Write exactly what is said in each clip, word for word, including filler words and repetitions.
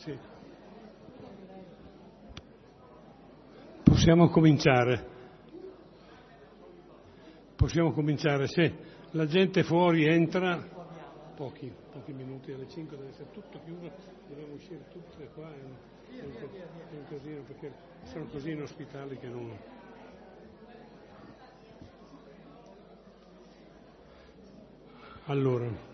Sì. Possiamo cominciare. Possiamo cominciare, se la gente fuori entra, pochi, pochi minuti, alle cinque deve essere tutto chiuso, dobbiamo uscire tutti qua, è un, è un, è un casino perché sono così inospitali che non... Allora...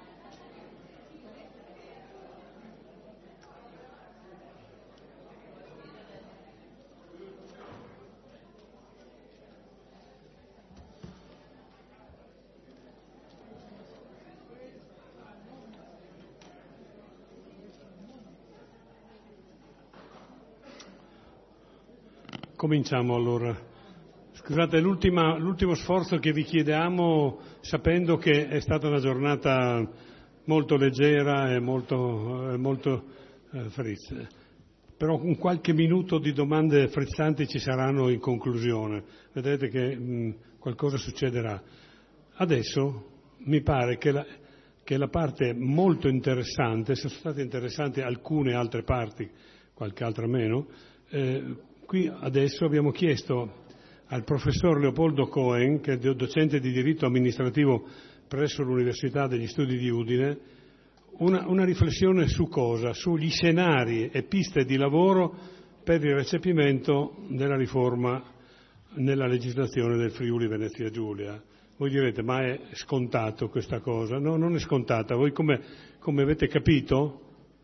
Cominciamo allora. Scusate, l'ultima, l'ultimo sforzo che vi chiediamo, sapendo che è stata una giornata molto leggera e molto, eh, molto eh, frizza, però un qualche minuto di domande frizzanti ci saranno in conclusione. Vedrete che mh, qualcosa succederà. Adesso mi pare che la, che la parte molto interessante, sono state interessanti alcune altre parti, qualche altra meno, eh, qui adesso abbiamo chiesto al professor Leopoldo Cohen, che è docente di diritto amministrativo presso l'Università degli Studi di Udine, una, una riflessione su cosa? Sugli scenari e piste di lavoro per il recepimento della riforma nella legislazione del Friuli Venezia Giulia. Voi direte, ma è scontato questa cosa? No, non è scontata. Voi come, come avete capito?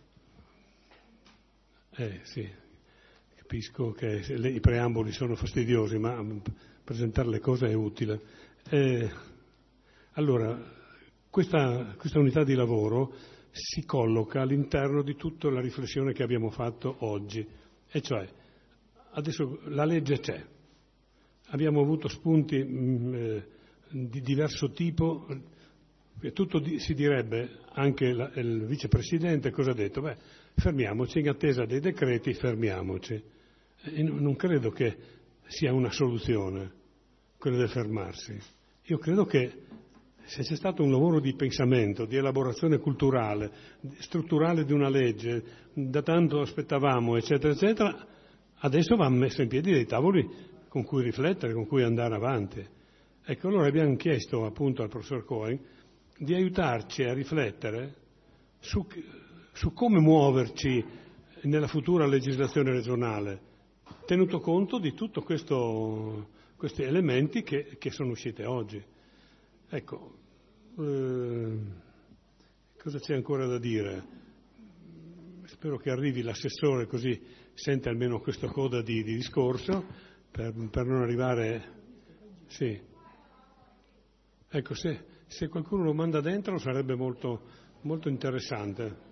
Eh sì. Capisco che le, i preamboli sono fastidiosi, ma presentare le cose è utile. Eh, allora, questa, questa unità di lavoro si colloca all'interno di tutta la riflessione che abbiamo fatto oggi, e cioè, adesso la legge c'è, abbiamo avuto spunti mh, eh, di diverso tipo, e tutto di, si direbbe, anche la, il vicepresidente cosa ha detto? Beh, fermiamoci, in attesa dei decreti fermiamoci. E non credo che sia una soluzione quello del fermarsi. Io credo che se c'è stato un lavoro di pensamento, di elaborazione culturale, strutturale di una legge, da tanto aspettavamo, eccetera, eccetera, adesso vanno messi in piedi dei tavoli con cui riflettere, con cui andare avanti. Ecco, allora abbiamo chiesto appunto al professor Cohen di aiutarci a riflettere su, su come muoverci nella futura legislazione regionale, tenuto conto di tutti questi elementi che, che sono usciti oggi. Ecco, eh, cosa c'è ancora da dire? Spero che arrivi l'assessore, così sente almeno questa coda di, di discorso, per, per non arrivare... Sì. Ecco, se, se qualcuno lo manda dentro sarebbe molto, molto interessante.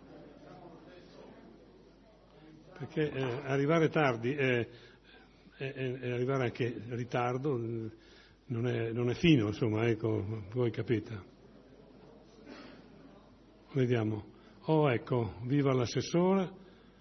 Perché eh, arrivare tardi e eh, eh, eh, arrivare anche in ritardo eh, non, è, non è fino, insomma, ecco, voi capite. Vediamo. Oh, ecco, viva l'assessore.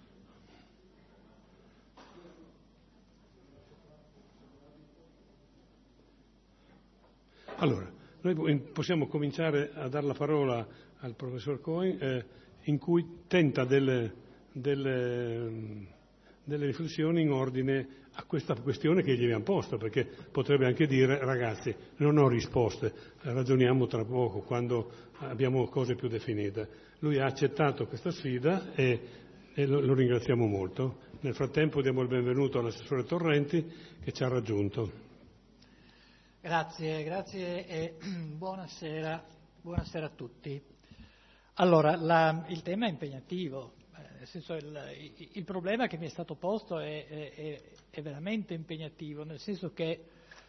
Allora, noi possiamo cominciare a dare la parola al professor Cohen, eh, in cui tenta delle... Delle, delle riflessioni in ordine a questa questione che gli abbiamo posto, perché potrebbe anche dire, ragazzi, non ho risposte, ragioniamo tra poco quando abbiamo cose più definite. Lui ha accettato questa sfida e, e lo, lo ringraziamo molto. Nel frattempo diamo il benvenuto all'assessore Torrenti che ci ha raggiunto. Grazie, grazie e buonasera, buonasera a tutti. Allora, la, il tema è impegnativo. Nel senso, il, il problema che mi è stato posto è, è, è veramente impegnativo, nel senso che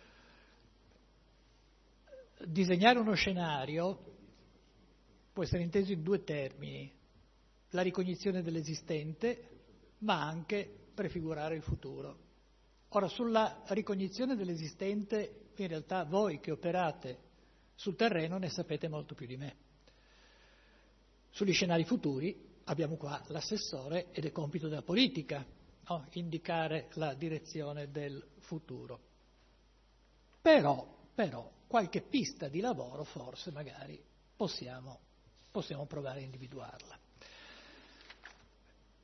disegnare uno scenario può essere inteso in due termini: la ricognizione dell'esistente, ma anche prefigurare il futuro. Ora, sulla ricognizione dell'esistente, in realtà voi che operate sul terreno ne sapete molto più di me. Sugli scenari futuri abbiamo qua l'assessore ed è compito della politica, no? Indicare la direzione del futuro. Però, però, qualche pista di lavoro forse magari possiamo, possiamo provare a individuarla.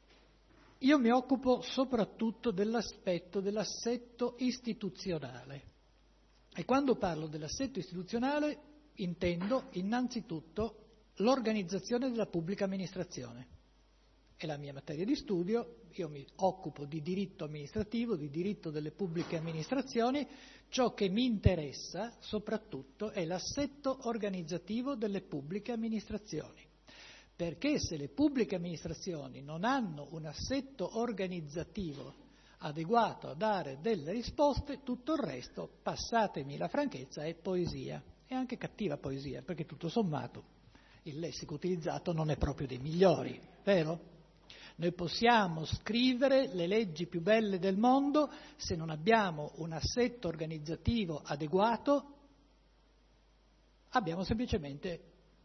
io mi occupo soprattutto dell'aspetto dell'assetto istituzionale. E quando parlo dell'assetto istituzionale intendo innanzitutto l'organizzazione della pubblica amministrazione. È la mia materia di studio, io mi occupo di diritto amministrativo, di diritto delle pubbliche amministrazioni, ciò che mi interessa soprattutto è l'assetto organizzativo delle pubbliche amministrazioni. Perché se le pubbliche amministrazioni non hanno un assetto organizzativo adeguato a dare delle risposte, tutto il resto, passatemi la franchezza, è poesia. E anche cattiva poesia, perché tutto sommato il lessico utilizzato non è proprio dei migliori, vero? Noi possiamo scrivere le leggi più belle del mondo, se non abbiamo un assetto organizzativo adeguato, abbiamo semplicemente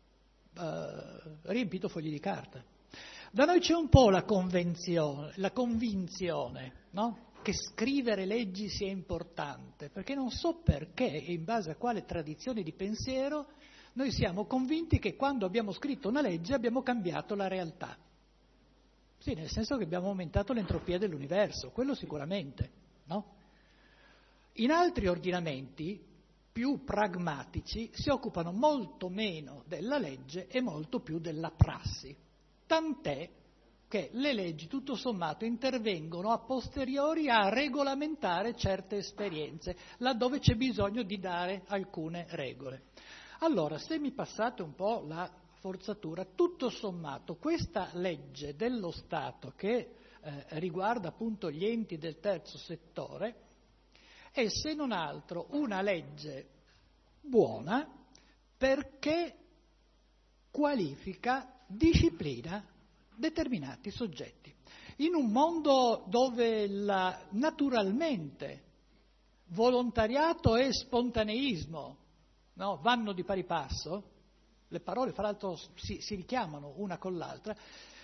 eh, riempito fogli di carta. Da noi c'è un po' la convenzione, la convinzione, no? Che scrivere leggi sia importante, perché non so perché e in base a quale tradizione di pensiero noi siamo convinti che quando abbiamo scritto una legge abbiamo cambiato la realtà. Sì, nel senso che abbiamo aumentato l'entropia dell'universo, quello sicuramente, no? In altri ordinamenti più pragmatici si occupano molto meno della legge e molto più della prassi. Tant'è che le leggi tutto sommato intervengono a posteriori a regolamentare certe esperienze, laddove c'è bisogno di dare alcune regole. Allora, se mi passate un po' la forzatura, tutto sommato questa legge dello Stato che eh, riguarda appunto gli enti del terzo settore è se non altro una legge buona perché qualifica, disciplina determinati soggetti. In un mondo dove la, naturalmente volontariato e spontaneismo, no, vanno di pari passo, le parole fra l'altro si, si richiamano una con l'altra,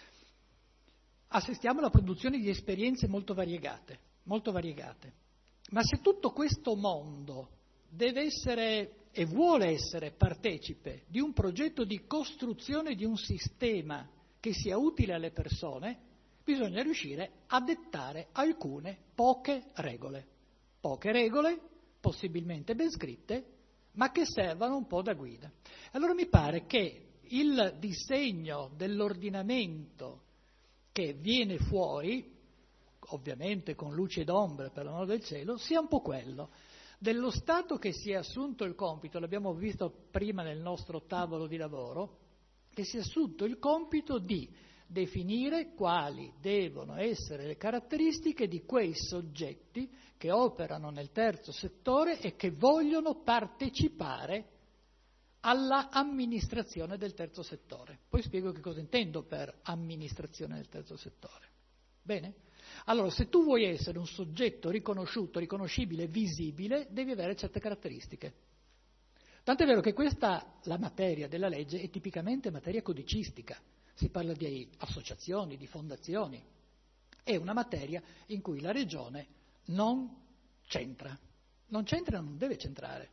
assistiamo alla produzione di esperienze molto variegate, molto variegate. Ma se tutto questo mondo deve essere e vuole essere partecipe di un progetto di costruzione di un sistema che sia utile alle persone, bisogna riuscire a dettare alcune poche regole. Poche regole, possibilmente ben scritte, ma che servano un po' da guida. Allora mi pare che il disegno dell'ordinamento che viene fuori, ovviamente con luci ed ombre per l'amor del cielo, sia un po' quello dello Stato che si è assunto il compito, l'abbiamo visto prima nel nostro tavolo di lavoro, che si è assunto il compito di definire quali devono essere le caratteristiche di quei soggetti che operano nel terzo settore e che vogliono partecipare alla amministrazione del terzo settore. Poi spiego che cosa intendo per amministrazione del terzo settore. Bene? Allora, se tu vuoi essere un soggetto riconosciuto, riconoscibile, visibile, devi avere certe caratteristiche. Tant'è vero che questa, la materia della legge, è tipicamente materia codicistica. Si parla di associazioni, di fondazioni. È una materia in cui la Regione non c'entra. Non c'entra e non deve centrare.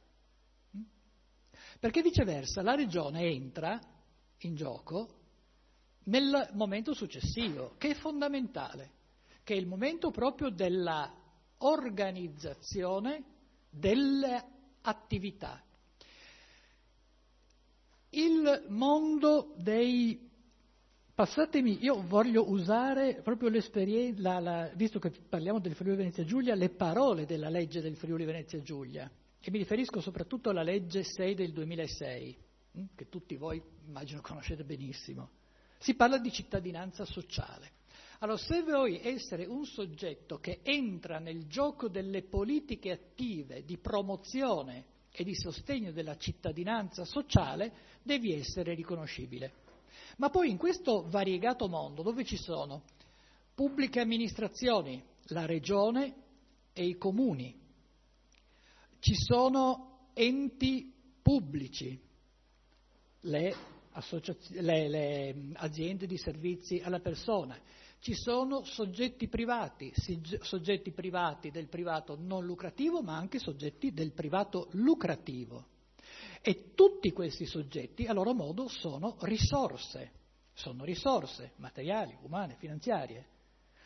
Perché viceversa la Regione entra in gioco nel momento successivo, che è fondamentale, che è il momento proprio della organizzazione delle attività. Il mondo dei... Passatemi, io voglio usare proprio l'esperienza, la, la, visto che parliamo del Friuli Venezia Giulia, le parole della legge del Friuli Venezia Giulia, e mi riferisco soprattutto alla legge sei del duemilasei, che tutti voi immagino conoscete benissimo. Si parla di cittadinanza sociale. Allora, se vuoi essere un soggetto che entra nel gioco delle politiche attive di promozione e di sostegno della cittadinanza sociale, devi essere riconoscibile. Ma poi in questo variegato mondo, dove ci sono pubbliche amministrazioni, la regione e i comuni, ci sono enti pubblici, le, associaz- le, le aziende di servizi alla persona, ci sono soggetti privati, soggetti privati del privato non lucrativo, ma anche soggetti del privato lucrativo. E tutti questi soggetti, a loro modo, sono risorse, sono risorse materiali, umane, finanziarie.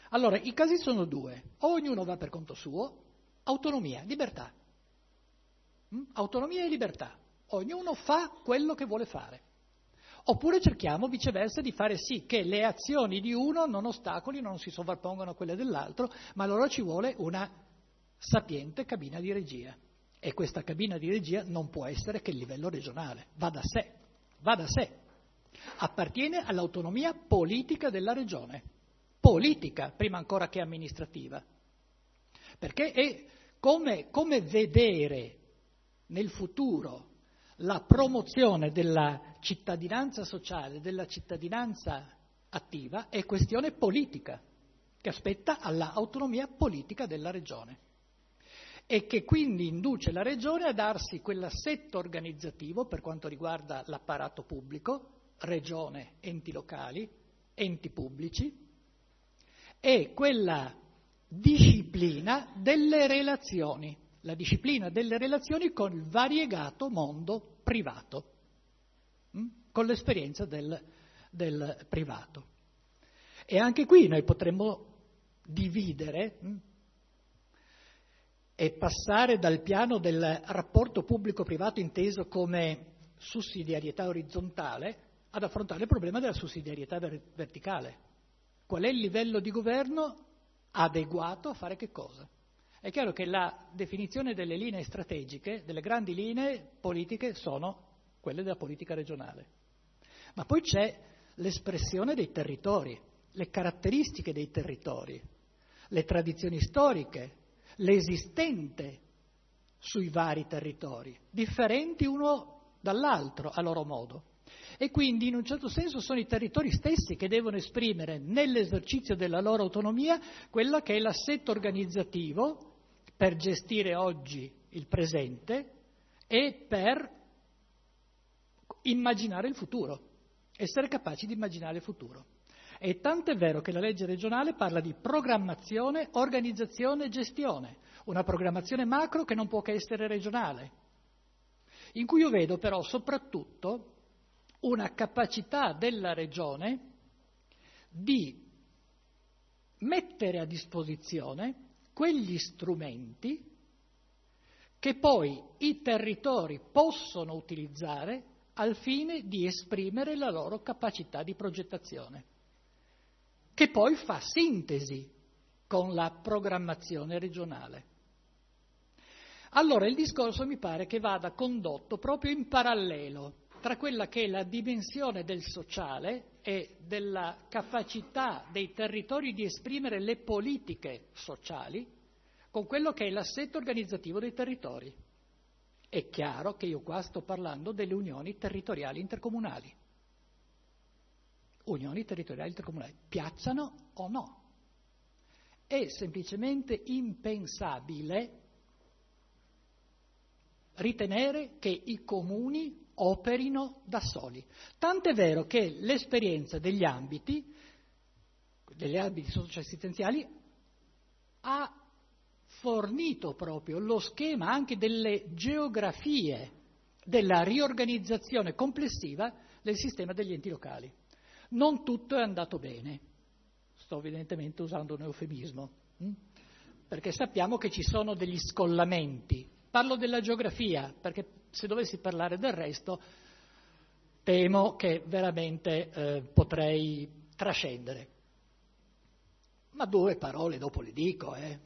Allora, i casi sono due. O ognuno va per conto suo, autonomia, libertà. Mm? Autonomia e libertà. Ognuno fa quello che vuole fare. Oppure cerchiamo viceversa di fare sì che le azioni di uno non ostacolino, non si sovrappongono a quelle dell'altro, ma allora ci vuole una sapiente cabina di regia. E questa cabina di regia non può essere che il livello regionale, va da sé, va da sé. Appartiene all'autonomia politica della regione, politica prima ancora che amministrativa. Perché è come, come vedere nel futuro la promozione della cittadinanza sociale, della cittadinanza attiva, è questione politica, che aspetta all'autonomia politica della regione e che quindi induce la regione a darsi quell'assetto organizzativo per quanto riguarda l'apparato pubblico, regione, enti locali, enti pubblici, e quella disciplina delle relazioni, la disciplina delle relazioni con il variegato mondo privato, mh? con l'esperienza del, del privato. E anche qui noi potremmo dividere mh? e passare dal piano del rapporto pubblico-privato inteso come sussidiarietà orizzontale ad affrontare il problema della sussidiarietà verticale. Qual è il livello di governo adeguato a fare che cosa? È chiaro che la definizione delle linee strategiche, delle grandi linee politiche, sono quelle della politica regionale. Ma poi c'è l'espressione dei territori, le caratteristiche dei territori, le tradizioni storiche, l'esistente sui vari territori, differenti uno dall'altro a loro modo. E quindi in un certo senso sono i territori stessi che devono esprimere nell'esercizio della loro autonomia quella che è l'assetto organizzativo per gestire oggi il presente e per immaginare il futuro, essere capaci di immaginare il futuro. E tant'è vero che la legge regionale parla di programmazione, organizzazione e gestione, una programmazione macro che non può che essere regionale, in cui io vedo però soprattutto una capacità della regione di mettere a disposizione quegli strumenti che poi i territori possono utilizzare al fine di esprimere la loro capacità di progettazione, che poi fa sintesi con la programmazione regionale. Allora il discorso mi pare che vada condotto proprio in parallelo tra quella che è la dimensione del sociale e della capacità dei territori di esprimere le politiche sociali con quello che è l'assetto organizzativo dei territori. È chiaro che io qua sto parlando delle unioni territoriali intercomunali. Unioni territoriali intercomunali, piacciono o no? È semplicemente impensabile ritenere che i comuni operino da soli. Tant'è vero che l'esperienza degli ambiti, degli ambiti socio-assistenziali, ha fornito proprio lo schema anche delle geografie della riorganizzazione complessiva del sistema degli enti locali. Non tutto è andato bene, sto evidentemente usando un eufemismo, hm? perché sappiamo che ci sono degli scollamenti. Parlo della geografia, perché se dovessi parlare del resto temo che veramente eh, potrei trascendere. Ma due parole dopo le dico, eh.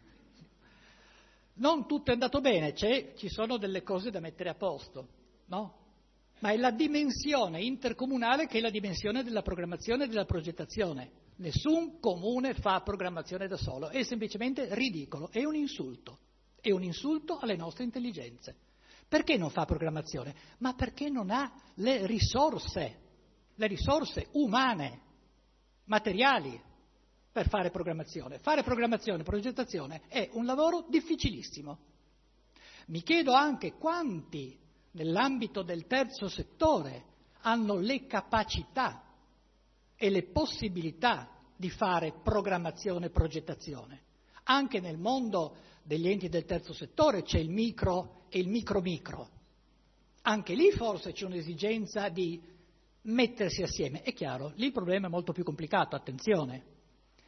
Non tutto è andato bene, c'è, ci sono delle cose da mettere a posto, no? Ma è la dimensione intercomunale che è la dimensione della programmazione e della progettazione. Nessun comune fa programmazione da solo, è semplicemente ridicolo, è un insulto, è un insulto alle nostre intelligenze. Perché non fa programmazione? Ma perché non ha le risorse, le risorse umane, materiali, per fare programmazione. Fare programmazione, progettazione è un lavoro difficilissimo. Mi chiedo anche quanti nell'ambito del terzo settore hanno le capacità e le possibilità di fare programmazione e progettazione. Anche nel mondo degli enti del terzo settore c'è il micro e il micro-micro. Anche lì forse c'è un'esigenza di mettersi assieme. È chiaro, lì il problema è molto più complicato, attenzione.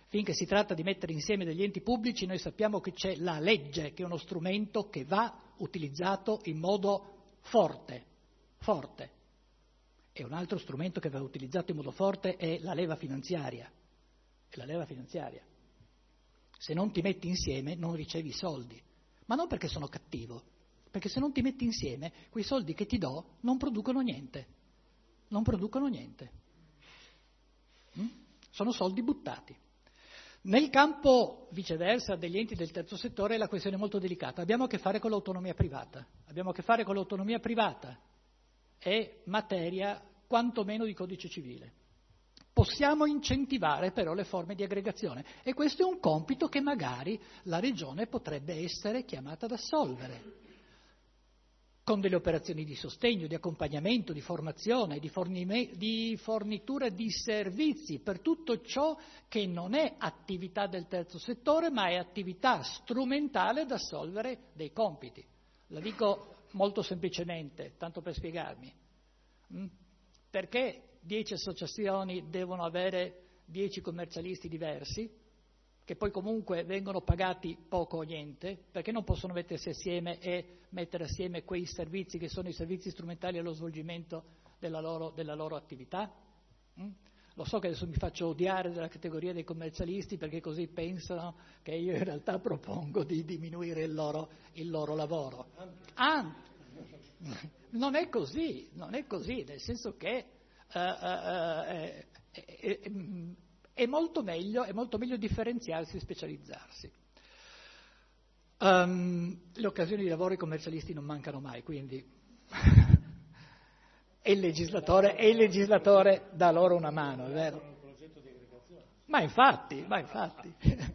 Finché si tratta di mettere insieme degli enti pubblici, noi sappiamo che c'è la legge, che è uno strumento che va utilizzato in modo forte, forte. E un altro strumento che va utilizzato in modo forte è la leva finanziaria. È la leva finanziaria. Se non ti metti insieme non ricevi soldi, ma non perché sono cattivo, perché se non ti metti insieme quei soldi che ti do non producono niente, non producono niente. Mm? Sono soldi buttati. Nel campo, viceversa, degli enti del terzo settore la questione è molto delicata. Abbiamo a che fare con l'autonomia privata. Abbiamo a che fare con l'autonomia privata. È materia quantomeno di codice civile. Possiamo incentivare però le forme di aggregazione e questo è un compito che magari la Regione potrebbe essere chiamata ad assolvere, con delle operazioni di sostegno, di accompagnamento, di formazione, di, fornime, di fornitura di servizi per tutto ciò che non è attività del terzo settore ma è attività strumentale ad assolvere dei compiti. La dico molto semplicemente, tanto per spiegarmi. Perché dieci associazioni devono avere dieci commercialisti diversi, che poi comunque vengono pagati poco o niente, perché non possono mettersi assieme e mettere assieme quei servizi che sono i servizi strumentali allo svolgimento della loro, della loro attività? Mm? Lo so che adesso mi faccio odiare dalla categoria dei commercialisti perché così pensano che io in realtà propongo di diminuire il loro, il loro lavoro. Ah, non è così, non è così, nel senso che uh, uh, uh, è, è, è, è, molto meglio, è molto meglio differenziarsi e specializzarsi. Um, le occasioni di lavoro ai commercialisti non mancano mai, quindi e il legislatore, e il legislatore dà loro una mano, è vero? Ma infatti, ma infatti.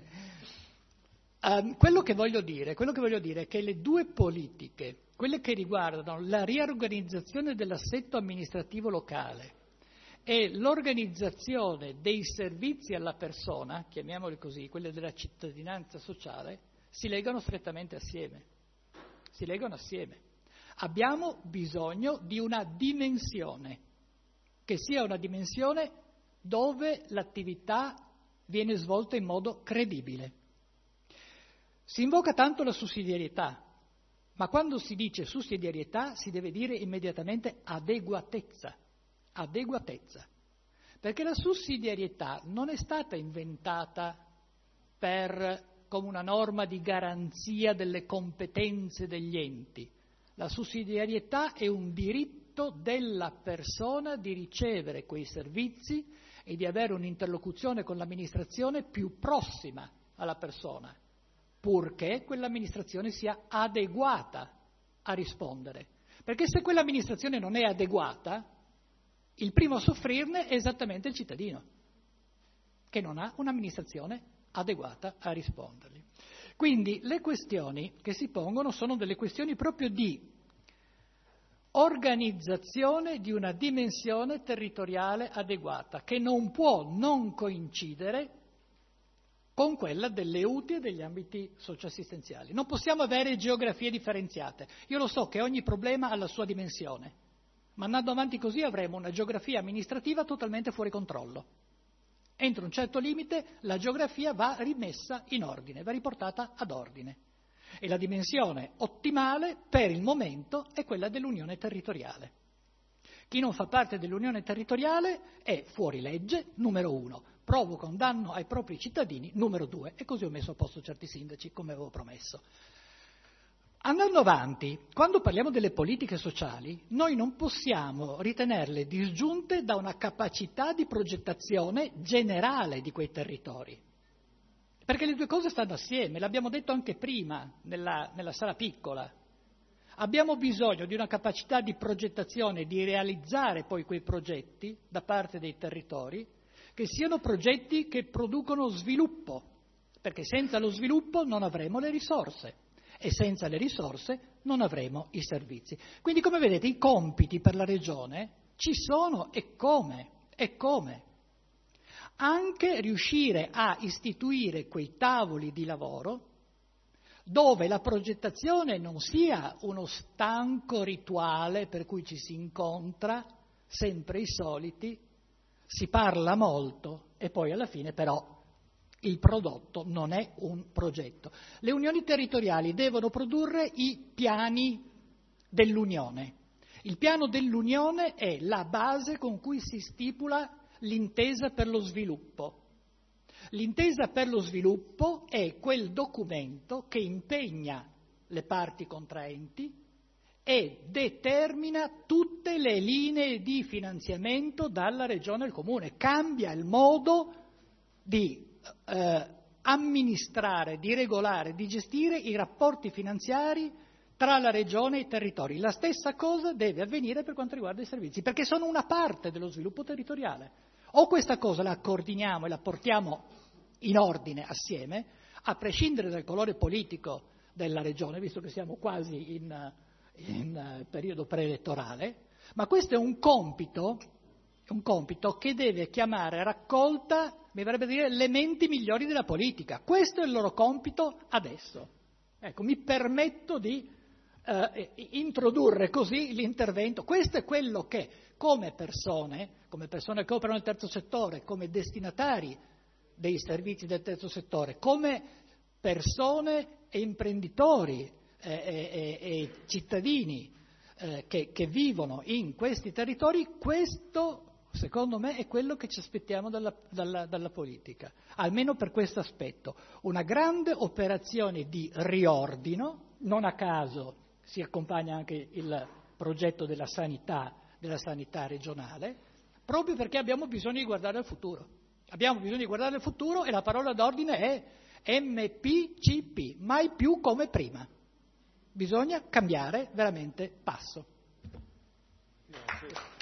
um, quello che voglio dire, quello che voglio dire è che le due politiche, quelle che riguardano la riorganizzazione dell'assetto amministrativo locale e l'organizzazione dei servizi alla persona, chiamiamoli così, quelle della cittadinanza sociale, si legano strettamente assieme. Si legano assieme. Abbiamo bisogno di una dimensione, che sia una dimensione dove l'attività viene svolta in modo credibile. Si invoca tanto la sussidiarietà, ma quando si dice sussidiarietà si deve dire immediatamente adeguatezza, adeguatezza, perché la sussidiarietà non è stata inventata per, come una norma di garanzia delle competenze degli enti. La sussidiarietà è un diritto della persona di ricevere quei servizi e di avere un'interlocuzione con l'amministrazione più prossima alla persona, purché quell'amministrazione sia adeguata a rispondere. Perché se quell'amministrazione non è adeguata, il primo a soffrirne è esattamente il cittadino, che non ha un'amministrazione adeguata a rispondergli. Quindi le questioni che si pongono sono delle questioni proprio di organizzazione di una dimensione territoriale adeguata, che non può non coincidere con quella delle U T I e degli ambiti socioassistenziali. Non possiamo avere geografie differenziate. Io lo so che ogni problema ha la sua dimensione, ma andando avanti così avremo una geografia amministrativa totalmente fuori controllo. Entro un certo limite la geografia va rimessa in ordine, va riportata ad ordine. E la dimensione ottimale per il momento è quella dell'unione territoriale. Chi non fa parte dell'unione territoriale è fuori legge, numero uno, provoca un danno ai propri cittadini, numero due, e così ho messo a posto certi sindaci, come avevo promesso. Andando avanti, quando parliamo delle politiche sociali, noi non possiamo ritenerle disgiunte da una capacità di progettazione generale di quei territori. Perché le due cose stanno assieme, l'abbiamo detto anche prima nella, nella sala piccola. Abbiamo bisogno di una capacità di progettazione, di realizzare poi quei progetti da parte dei territori, che siano progetti che producono sviluppo, perché senza lo sviluppo non avremo le risorse. E senza le risorse non avremo i servizi. Quindi, come vedete, i compiti per la Regione ci sono e come, e come. Anche riuscire a istituire quei tavoli di lavoro dove la progettazione non sia uno stanco rituale per cui ci si incontra, sempre i soliti, si parla molto e poi alla fine però Il prodotto non è un progetto. Le unioni territoriali devono produrre i piani dell'unione. Il piano dell'unione è la base con cui si stipula l'intesa per lo sviluppo. L'intesa per lo sviluppo è quel documento che impegna le parti contraenti e determina tutte le linee di finanziamento dalla regione al comune, cambia il modo di eh, amministrare, di regolare, di gestire i rapporti finanziari tra la regione e i territori. La stessa cosa deve avvenire per quanto riguarda i servizi, perché sono una parte dello sviluppo territoriale. O questa cosa la coordiniamo e la portiamo in ordine assieme, a prescindere dal colore politico della regione, visto che siamo quasi in, in periodo preelettorale, ma questo è un compito, un compito che deve chiamare a raccolta, mi verrebbe a dire, le menti migliori della politica. Questo è il loro compito adesso. Ecco, mi permetto di eh, introdurre così l'intervento. Questo è quello che, come persone, come persone che operano nel terzo settore, come destinatari dei servizi del terzo settore, come persone e imprenditori e, e, e cittadini eh, che, che vivono in questi territori, questo secondo me è quello che ci aspettiamo dalla, dalla, dalla politica, almeno per questo aspetto. Una grande operazione di riordino, non a caso si accompagna anche il progetto della sanità, della sanità regionale, proprio perché abbiamo bisogno di guardare al futuro. Abbiamo bisogno di guardare al futuro e la parola d'ordine è M P C P, mai più come prima. Bisogna cambiare veramente passo. Grazie.